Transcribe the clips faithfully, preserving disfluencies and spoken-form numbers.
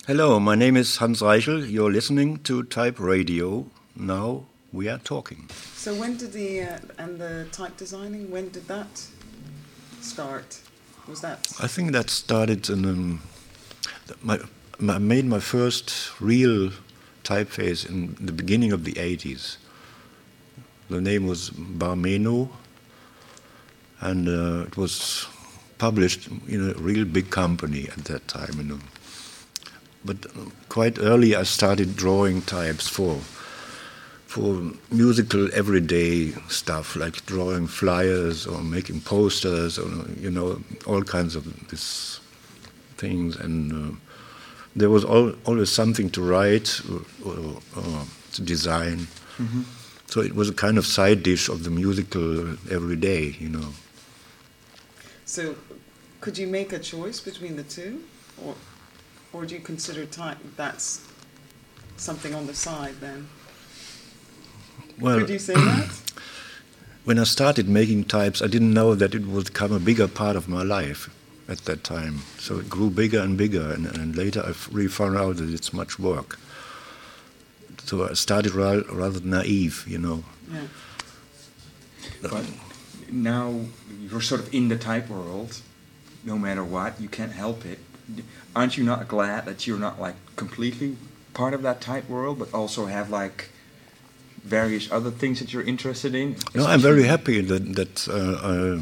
Hello, my name is Hans Reichel. You're listening to Type Radio. Now we are talking. So when did the uh, and the type designing? When did that start? Was that? I think that started in um, my. I made my first real typeface in the beginning of the eighties. The name was Barmeno, and uh, it was published in a real big company at that time. You know. But quite early I started drawing types for for musical everyday stuff, like drawing flyers or making posters, or you know, all kinds of these things. And uh, there was al- always something to write or, or, or to design. Mm-hmm. So it was a kind of side dish of the musical everyday, you know. So, could you make a choice between the two, or or do you consider type that's something on the side then? Well, could you say that? When I started making types, I didn't know that it would become a bigger part of my life at that time. So it grew bigger and bigger, and, and later I really found out that it's much work. So I started ra- rather naive, you know. Yeah. But now you're sort of in the type world, no matter what, you can't help it. Aren't you not glad that you're not like completely part of that type world, but also have like various other things that you're interested in? No, I'm very happy that that uh, uh,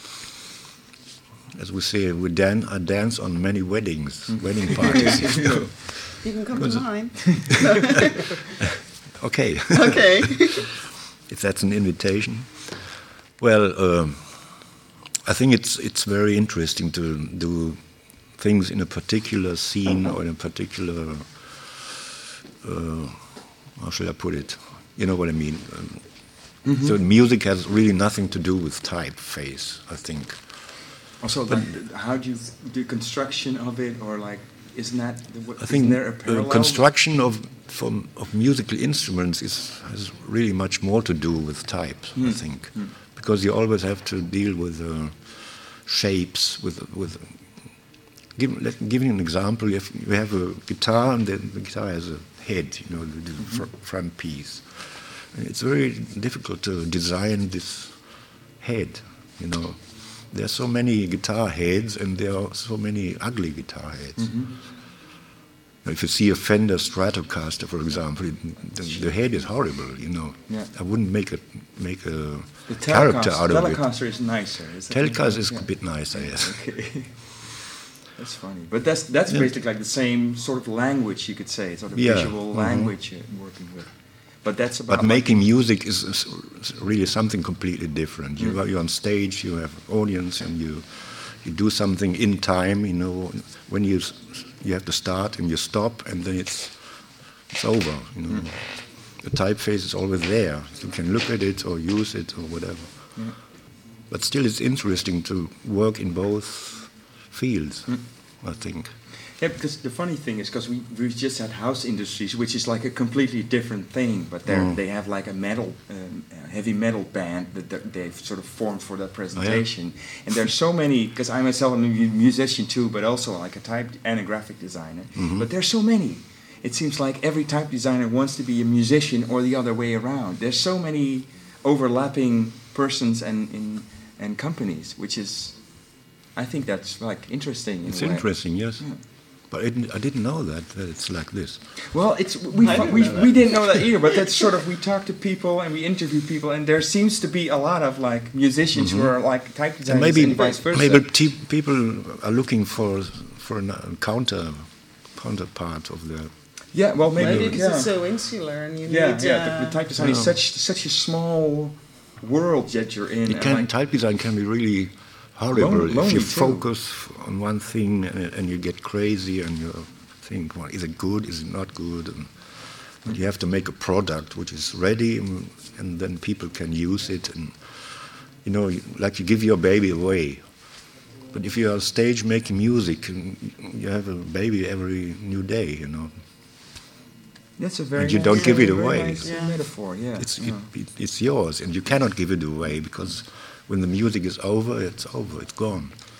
as we say, we dan- I dance on many weddings, wedding parties. You know. You can come to mine. Okay. Okay. If that's an invitation. Well, um, I think it's it's very interesting to do things in a particular scene or in a particular, uh, how shall I put it? You know what I mean? Um, mm-hmm. So music has really nothing to do with typeface, I think. Also, but the, how do you do construction of it, or like, isn't that? What, I think isn't there a parallel? Uh, construction of from of musical instruments is has really much more to do with types, mm. I think, mm. because you always have to deal with uh, shapes, with with. Give, let, give you an example. You have, you have a guitar, and the, the guitar has a head, you know, the, the mm-hmm. fr- front piece. And it's very difficult to design this head, you know. There are so many guitar heads, and there are so many ugly guitar heads. Mm-hmm. If you see a Fender Stratocaster, for example, it, the, the head is horrible, you know. Yeah. I wouldn't make a make a the character out of it. The Telecaster is nicer. Is Telecaster is yeah. a bit nicer, yes. Okay. That's funny, but that's that's yeah. basically like the same sort of language, you could say, sort of yeah. visual mm-hmm. language you're working with. But that's about. But making music is, is really something completely different. You mm. you're on stage, you have audience, and you you do something in time. You know, when you you have to start and you stop, and then it's it's over. You know, mm. the typeface is always there. You can look at it or use it or whatever. Mm. But still, it's interesting to work in both fields, mm. I think. Yeah, because the funny thing is, because we we just had House Industries, which is like a completely different thing, but they mm. they have like a metal, um, a heavy metal band that, that they've sort of formed for that presentation. Oh, yeah. And there's so many, because I myself am a musician too, but also like a type and a graphic designer. Mm-hmm. But there's so many. It seems like every type designer wants to be a musician or the other way around. There's so many overlapping persons and in and companies, which is. I think that's like interesting. In it's a way. interesting, yes. Yeah. But I didn't, I didn't know that, that it's like this. Well, it's we didn't we, know we didn't know that either. But that's sort of we talk to people and we interview people, and there seems to be a lot of like musicians mm-hmm. who are like type designers and, maybe, and vice versa. Maybe t- people are looking for for a counter counterpart of the. Yeah, well, maybe, maybe because yeah. it's so insular, and you yeah, need. Yeah, uh, the, the type design is such such a small world that you're in. It can, like, type design can be really horrible lonely, lonely if you too. focus on one thing and, and you get crazy and you think, well, is it good? Is it not good? And, and you have to make a product which is ready, and, and then people can use it. And you know, like you give your baby away. But if you're on stage making music, and you have a baby every new day, you know. That's a very and you nice, don't give it very away. Nice yeah. metaphor, yeah. It's yeah. It, it, it's yours, and you cannot give it away because when the music is over, it's over, it's gone.